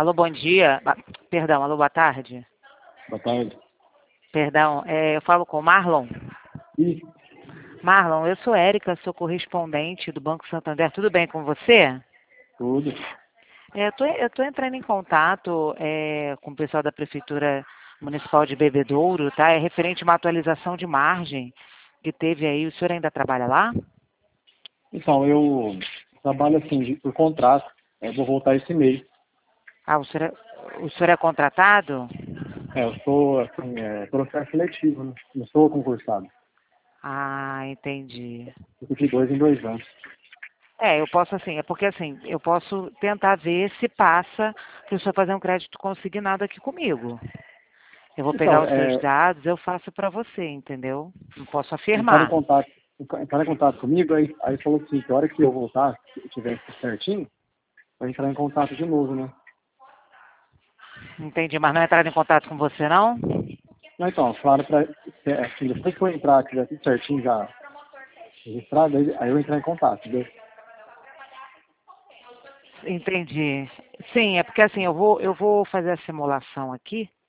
Alô, bom dia. Perdão, alô, boa tarde. Boa tarde. Perdão, eu falo com o Marlon. Ih, Marlon, eu sou Érica, sou correspondente do Banco Santander. Tudo bem com você? tudo. Eu tô entrando em contato com o pessoal da Prefeitura Municipal de Bebedouro, tá? É referente a uma atualização de margem que teve aí. O senhor ainda trabalha lá? Então, eu trabalho assim, por contrato. Eu vou voltar esse mês. Ah, o senhor é contratado? Eu sou, assim, processo seletivo, né? Não sou concursado. Ah, entendi. Fico de 2 em 2 anos. Eu posso assim, é porque assim, eu posso tentar ver se passa para o senhor fazer um crédito consignado aqui comigo. Eu vou pegar Então, os seus dados, eu faço para você, entendeu? Não posso entraram em afirmar. contato, entraram em contato comigo, aí falou assim, que a hora que eu voltar, se tiver tudo certinho, vai entrar em contato de novo, né? Entendi, mas não entraram em contato com você, não? Não, então, falaram pra, assim, depois que eu entrar, tiver tudo certinho já registrado, aí eu entrar em contato, entendeu? Entendi. Sim, é porque assim, eu vou fazer a simulação aqui